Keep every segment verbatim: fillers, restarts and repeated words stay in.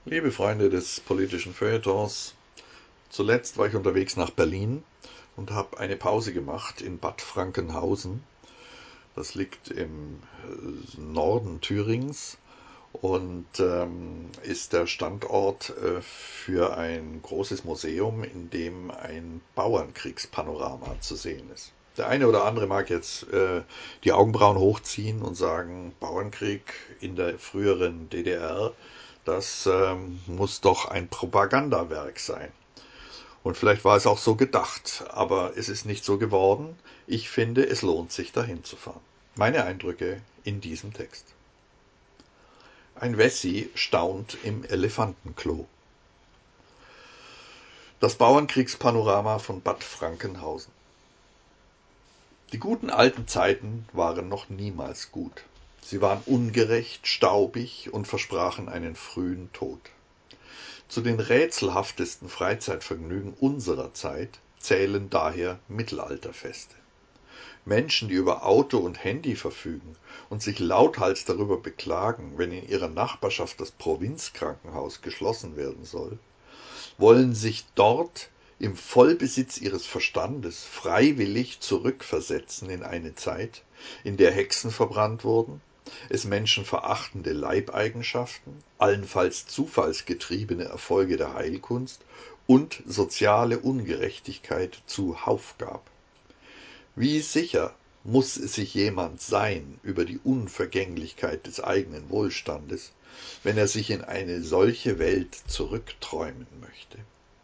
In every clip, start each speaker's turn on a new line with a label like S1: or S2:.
S1: Liebe Freunde des politischen Feuilletons, zuletzt war ich unterwegs nach Berlin und habe eine Pause gemacht in Bad Frankenhausen. Das liegt im Norden Thürings und ähm, ist der Standort äh, für ein großes Museum, in dem ein Bauernkriegspanorama zu sehen ist. Der eine oder andere mag jetzt äh, die Augenbrauen hochziehen und sagen, Bauernkrieg in der früheren D D R, das ähm, muss doch ein Propagandawerk sein. Und vielleicht war es auch so gedacht, aber es ist nicht so geworden. Ich finde, es lohnt sich, dahin zu fahren. Meine Eindrücke in diesem Text. Ein Wessi staunt im Elefantenklo. Das Bauernkriegspanorama von Bad Frankenhausen. Die guten alten Zeiten waren noch niemals gut. Sie waren ungerecht, staubig und versprachen einen frühen Tod. Zu den rätselhaftesten Freizeitvergnügen unserer Zeit zählen daher Mittelalterfeste. Menschen, die über Auto und Handy verfügen und sich lauthals darüber beklagen, wenn in ihrer Nachbarschaft das Provinzkrankenhaus geschlossen werden soll, wollen sich dort im Vollbesitz ihres Verstandes freiwillig zurückversetzen in eine Zeit, in der Hexen verbrannt wurden, es menschenverachtende Leibeigenschaften, allenfalls zufallsgetriebene Erfolge der Heilkunst und soziale Ungerechtigkeit zuhauf gab. Wie sicher muss sich jemand sein über die Unvergänglichkeit des eigenen Wohlstandes, wenn er sich in eine solche Welt zurückträumen möchte?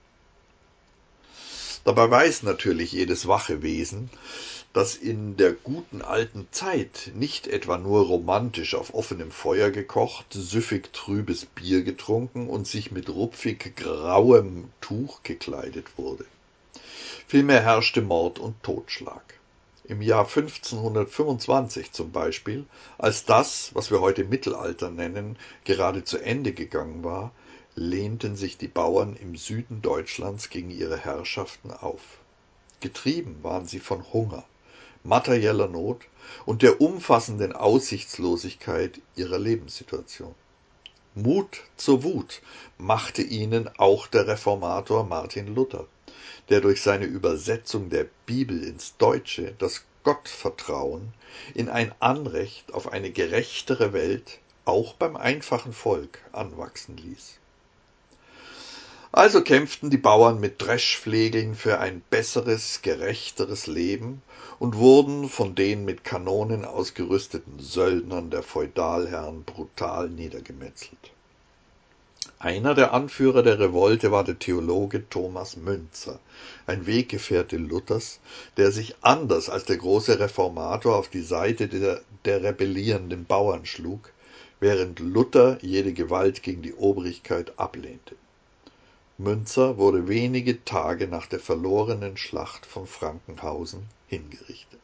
S1: Dabei weiß natürlich jedes wache Wesen, dass in der guten alten Zeit nicht etwa nur romantisch auf offenem Feuer gekocht, süffig trübes Bier getrunken und sich mit rupfig grauem Tuch gekleidet wurde. Vielmehr herrschte Mord und Totschlag. Im Jahr fünfzehnhundertfünfundzwanzig zum Beispiel, als das, was wir heute Mittelalter nennen, gerade zu Ende gegangen war, lehnten sich die Bauern im Süden Deutschlands gegen ihre Herrschaften auf. Getrieben waren sie von Hunger, materieller Not und der umfassenden Aussichtslosigkeit ihrer Lebenssituation. Mut zur Wut machte ihnen auch der Reformator Martin Luther, der durch seine Übersetzung der Bibel ins Deutsche das Gottvertrauen in ein Anrecht auf eine gerechtere Welt auch beim einfachen Volk anwachsen ließ. Also kämpften die Bauern mit Dreschflegeln für ein besseres, gerechteres Leben und wurden von den mit Kanonen ausgerüsteten Söldnern der Feudalherren brutal niedergemetzelt. Einer der Anführer der Revolte war der Theologe Thomas Müntzer, ein Weggefährte Luthers, der sich anders als der große Reformator auf die Seite der, der rebellierenden Bauern schlug, während Luther jede Gewalt gegen die Obrigkeit ablehnte. Müntzer wurde wenige Tage nach der verlorenen Schlacht von Frankenhausen hingerichtet.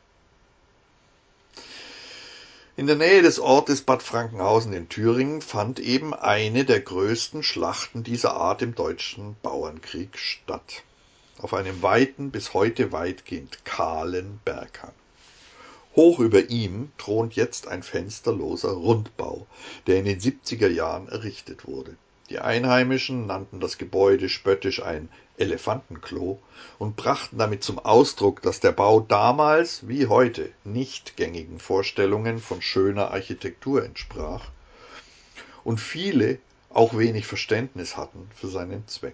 S1: In der Nähe des Ortes Bad Frankenhausen in Thüringen fand eben eine der größten Schlachten dieser Art im deutschen Bauernkrieg statt. Auf einem weiten, bis heute weitgehend kahlen Berghang. Hoch über ihm thront jetzt ein fensterloser Rundbau, der in den siebziger Jahren errichtet wurde. Die Einheimischen nannten das Gebäude spöttisch ein Elefantenklo und brachten damit zum Ausdruck, dass der Bau damals wie heute nicht gängigen Vorstellungen von schöner Architektur entsprach und viele auch wenig Verständnis hatten für seinen Zweck.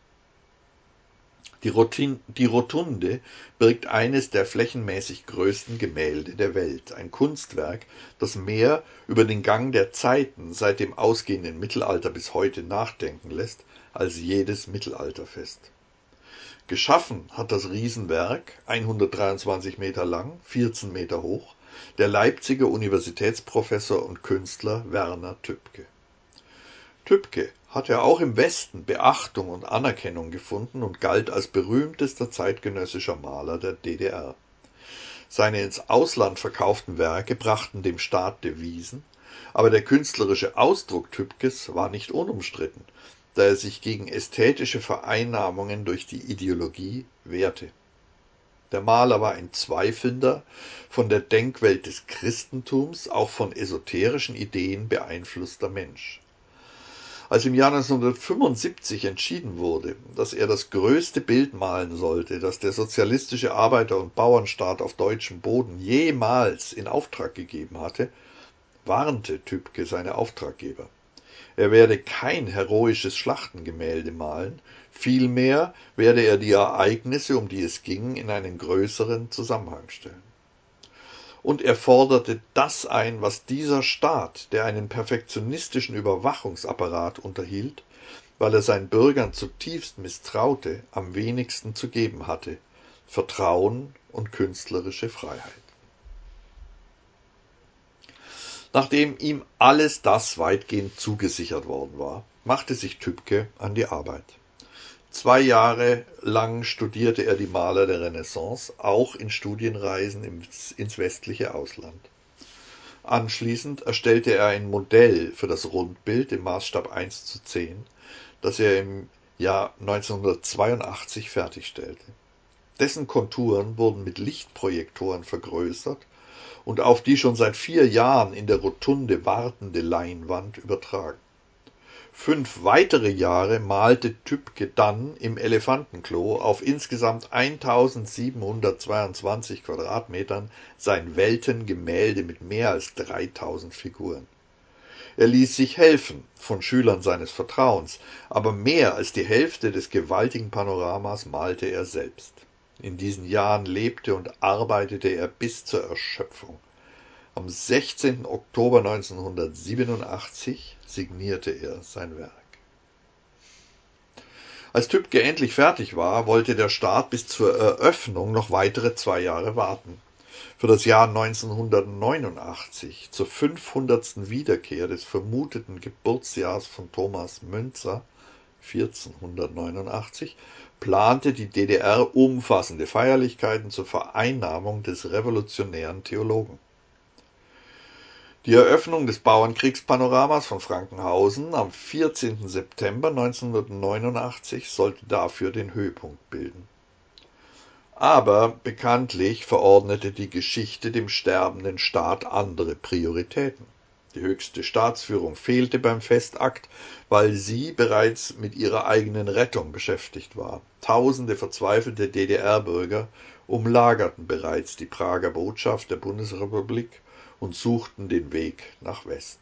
S1: Die, Rotin, die Rotunde birgt eines der flächenmäßig größten Gemälde der Welt, ein Kunstwerk, das mehr über den Gang der Zeiten seit dem ausgehenden Mittelalter bis heute nachdenken lässt, als jedes Mittelalterfest. Geschaffen hat das Riesenwerk, hundertdreiundzwanzig Meter lang, vierzehn Meter hoch, der Leipziger Universitätsprofessor und Künstler Werner Tübke. Tübke hatte auch im Westen Beachtung und Anerkennung gefunden und galt als berühmtester zeitgenössischer Maler der D D R. Seine ins Ausland verkauften Werke brachten dem Staat Devisen, aber der künstlerische Ausdruck Tübkes war nicht unumstritten, da er sich gegen ästhetische Vereinnahmungen durch die Ideologie wehrte. Der Maler war ein zweifelnder, von der Denkwelt des Christentums, auch von esoterischen Ideen beeinflusster Mensch. Als im Jahr neunzehnhundertfünfundsiebzig entschieden wurde, dass er das größte Bild malen sollte, das der sozialistische Arbeiter- und Bauernstaat auf deutschem Boden jemals in Auftrag gegeben hatte, warnte Tübke seine Auftraggeber. Er werde kein heroisches Schlachtengemälde malen, vielmehr werde er die Ereignisse, um die es ging, in einen größeren Zusammenhang stellen. Und er forderte das ein, was dieser Staat, der einen perfektionistischen Überwachungsapparat unterhielt, weil er seinen Bürgern zutiefst misstraute, am wenigsten zu geben hatte: Vertrauen und künstlerische Freiheit. Nachdem ihm alles das weitgehend zugesichert worden war, machte sich Tübke an die Arbeit. Zwei Jahre lang studierte er die Maler der Renaissance, auch in Studienreisen ins, ins westliche Ausland. Anschließend erstellte er ein Modell für das Rundbild im Maßstab eins zu zehn, das er im Jahr neunzehnhundertzweiundachtzig fertigstellte. Dessen Konturen wurden mit Lichtprojektoren vergrößert und auf die schon seit vier Jahren in der Rotunde wartende Leinwand übertragen. Fünf weitere Jahre malte Tübke dann im Elefantenklo auf insgesamt eintausendsiebenhundertzweiundzwanzig Quadratmetern sein Weltengemälde mit mehr als dreitausend Figuren. Er ließ sich helfen von Schülern seines Vertrauens, aber mehr als die Hälfte des gewaltigen Panoramas malte er selbst. In diesen Jahren lebte und arbeitete er bis zur Erschöpfung. Am sechzehnten Oktober neunzehnhundertsiebenundachtzig signierte er sein Werk. Als Tübke endlich fertig war, wollte der Staat bis zur Eröffnung noch weitere zwei Jahre warten. Für das Jahr neunzehnhundertneunundachtzig, zur fünfhundertsten Wiederkehr des vermuteten Geburtsjahrs von Thomas Müntzer, vierzehnhundertneunundachtzig, plante die D D R umfassende Feierlichkeiten zur Vereinnahmung des revolutionären Theologen. Die Eröffnung des Bauernkriegspanoramas von Frankenhausen am vierzehnten September neunzehnhundertneunundachtzig sollte dafür den Höhepunkt bilden. Aber bekanntlich verordnete die Geschichte dem sterbenden Staat andere Prioritäten. Die höchste Staatsführung fehlte beim Festakt, weil sie bereits mit ihrer eigenen Rettung beschäftigt war. Tausende verzweifelte D D R-Bürger umlagerten bereits die Prager Botschaft der Bundesrepublik und suchten den Weg nach Westen.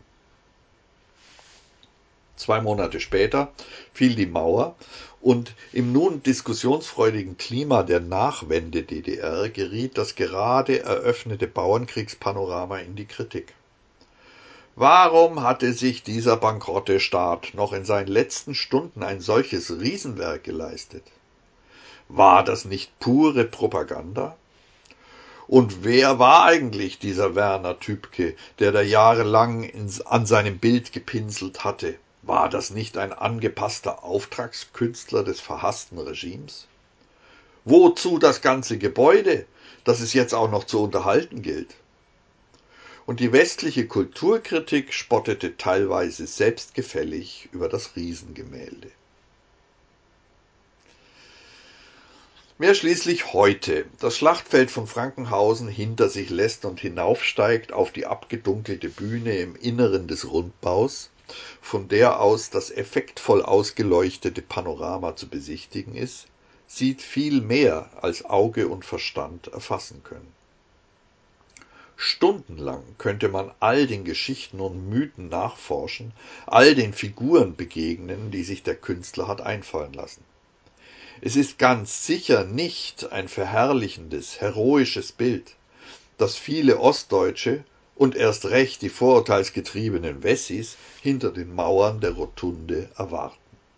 S1: Zwei Monate später fiel die Mauer und im nun diskussionsfreudigen Klima der Nachwende-D D R geriet das gerade eröffnete Bauernkriegspanorama in die Kritik. Warum hatte sich dieser bankrotte Staat noch in seinen letzten Stunden ein solches Riesenwerk geleistet? War das nicht pure Propaganda? Und wer war eigentlich dieser Werner Tübke, der da jahrelang ins, an seinem Bild gepinselt hatte? War das nicht ein angepasster Auftragskünstler des verhassten Regimes? Wozu das ganze Gebäude, das es jetzt auch noch zu unterhalten gilt? Und die westliche Kulturkritik spottete teilweise selbstgefällig über das Riesengemälde. Wer schließlich heute das Schlachtfeld von Frankenhausen hinter sich lässt und hinaufsteigt auf die abgedunkelte Bühne im Inneren des Rundbaus, von der aus das effektvoll ausgeleuchtete Panorama zu besichtigen ist, sieht viel mehr, als Auge und Verstand erfassen können. Stundenlang könnte man all den Geschichten und Mythen nachforschen, all den Figuren begegnen, die sich der Künstler hat einfallen lassen. Es ist ganz sicher nicht ein verherrlichendes, heroisches Bild, das viele Ostdeutsche und erst recht die vorurteilsgetriebenen Wessis hinter den Mauern der Rotunde erwarten.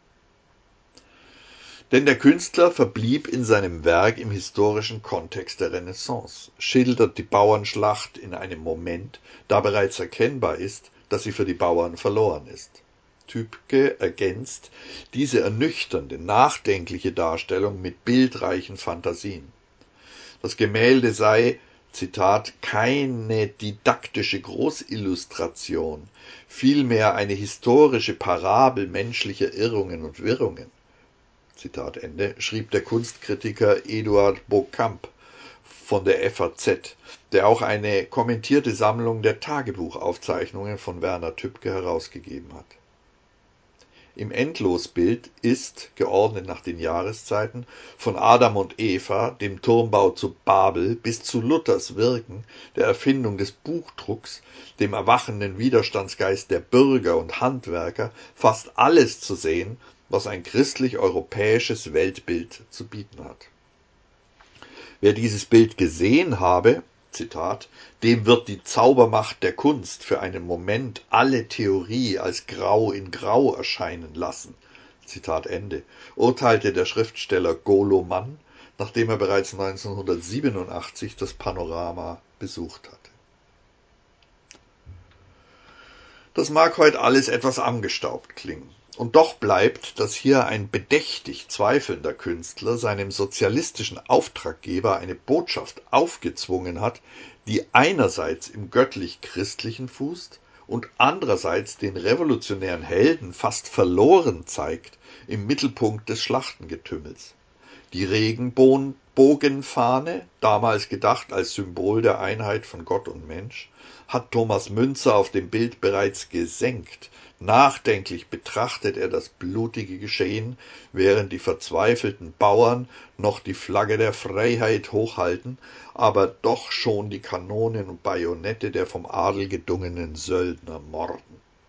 S1: Denn der Künstler verblieb in seinem Werk im historischen Kontext der Renaissance, schildert die Bauernschlacht in einem Moment, da bereits erkennbar ist, dass sie für die Bauern verloren ist. Tübke ergänzt diese ernüchternde, nachdenkliche Darstellung mit bildreichen Fantasien. Das Gemälde sei, Zitat, keine didaktische Großillustration, vielmehr eine historische Parabel menschlicher Irrungen und Wirrungen. Zitat Ende, schrieb der Kunstkritiker Eduard Beaucamp von der F A Z, der auch eine kommentierte Sammlung der Tagebuchaufzeichnungen von Werner Tübke herausgegeben hat. im Endlosbild ist, geordnet nach den Jahreszeiten, von Adam und Eva, dem Turmbau zu Babel, bis zu Luthers Wirken, der Erfindung des Buchdrucks, dem erwachenden Widerstandsgeist der Bürger und Handwerker, fast alles zu sehen, was ein christlich-europäisches Weltbild zu bieten hat. Wer dieses Bild gesehen habe, Zitat, dem wird die Zaubermacht der Kunst für einen Moment alle Theorie als grau in grau erscheinen lassen, Zitat Ende, urteilte der Schriftsteller Golo Mann, nachdem er bereits neunzehnhundertsiebenundachtzig das Panorama besucht hatte. Das mag heute alles etwas angestaubt klingen. Und doch bleibt, dass hier ein bedächtig zweifelnder Künstler seinem sozialistischen Auftraggeber eine Botschaft aufgezwungen hat, die einerseits im göttlich-christlichen fußt und andererseits den revolutionären Helden fast verloren zeigt im Mittelpunkt des Schlachtengetümmels. Die Regenbogenfahne, damals gedacht als Symbol der Einheit von Gott und Mensch, hat Thomas Münzer auf dem Bild bereits gesenkt. Nachdenklich betrachtet er das blutige Geschehen, während die verzweifelten Bauern noch die Flagge der Freiheit hochhalten, aber doch schon die Kanonen und Bajonette der vom Adel gedungenen Söldner morden.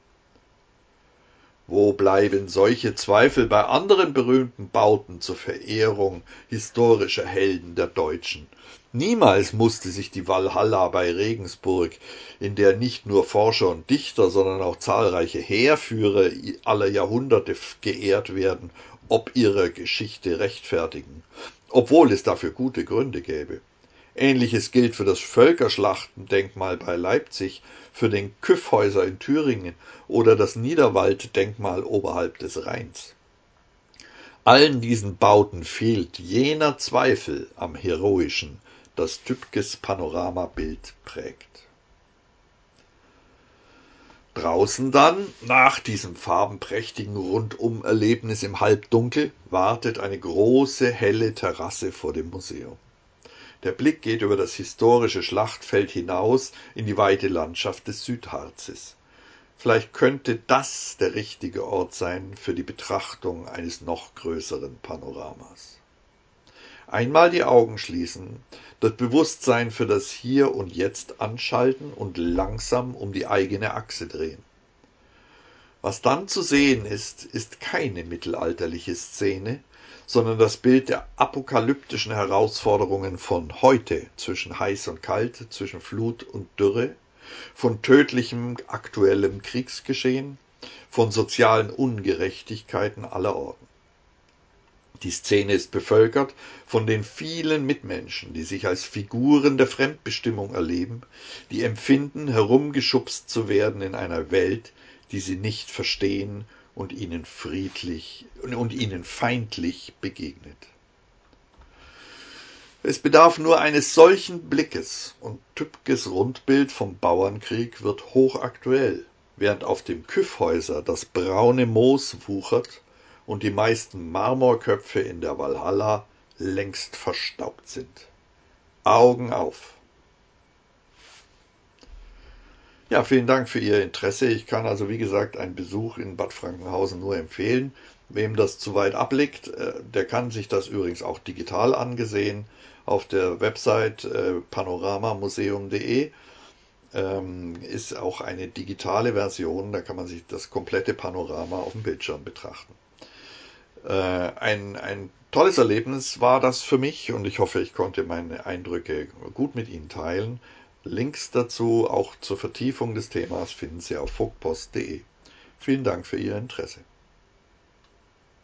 S1: Wo bleiben solche Zweifel bei anderen berühmten Bauten zur Verehrung historischer Helden der Deutschen? Niemals musste sich die Walhalla bei Regensburg, in der nicht nur Forscher und Dichter, sondern auch zahlreiche Heerführer aller Jahrhunderte geehrt werden, ob ihrer Geschichte rechtfertigen, obwohl es dafür gute Gründe gäbe. Ähnliches gilt für das Völkerschlachtendenkmal bei Leipzig, für den Kyffhäuser in Thüringen oder das Niederwalddenkmal oberhalb des Rheins. Allen diesen Bauten fehlt jener Zweifel am Heroischen, das Tübkes Panoramabild prägt. Draußen dann, nach diesem farbenprächtigen Rundum-Erlebnis im Halbdunkel, wartet eine große, helle Terrasse vor dem Museum. Der Blick geht über das historische Schlachtfeld hinaus in die weite Landschaft des Südharzes. Vielleicht könnte das der richtige Ort sein für die Betrachtung eines noch größeren Panoramas. Einmal die Augen schließen, das Bewusstsein für das Hier und Jetzt anschalten und langsam um die eigene Achse drehen. Was dann zu sehen ist, ist keine mittelalterliche Szene, sondern das Bild der apokalyptischen Herausforderungen von heute zwischen heiß und kalt, zwischen Flut und Dürre, von tödlichem aktuellem Kriegsgeschehen, von sozialen Ungerechtigkeiten aller Orten. Die Szene ist bevölkert von den vielen Mitmenschen, die sich als Figuren der Fremdbestimmung erleben, die empfinden, herumgeschubst zu werden in einer Welt, die sie nicht verstehen und ihnen friedlich und ihnen feindlich begegnet. Es bedarf nur eines solchen Blickes und Tübkes Rundbild vom Bauernkrieg wird hochaktuell, während auf dem Kyffhäuser das braune Moos wuchert und die meisten Marmorköpfe in der Walhalla längst verstaubt sind. Augen auf! Ja, vielen Dank für Ihr Interesse. Ich kann also, wie gesagt, einen Besuch in Bad Frankenhausen nur empfehlen. Wem das zu weit abliegt, der kann sich das übrigens auch digital angesehen auf der Website panoramamuseum punkt de. Ist auch eine digitale Version, da kann man sich das komplette Panorama auf dem Bildschirm betrachten. Ein, ein tolles Erlebnis war das für mich und ich hoffe, ich konnte meine Eindrücke gut mit Ihnen teilen. Links dazu, auch zur Vertiefung des Themas, finden Sie auf vogtpost punkt de. Vielen Dank für Ihr Interesse.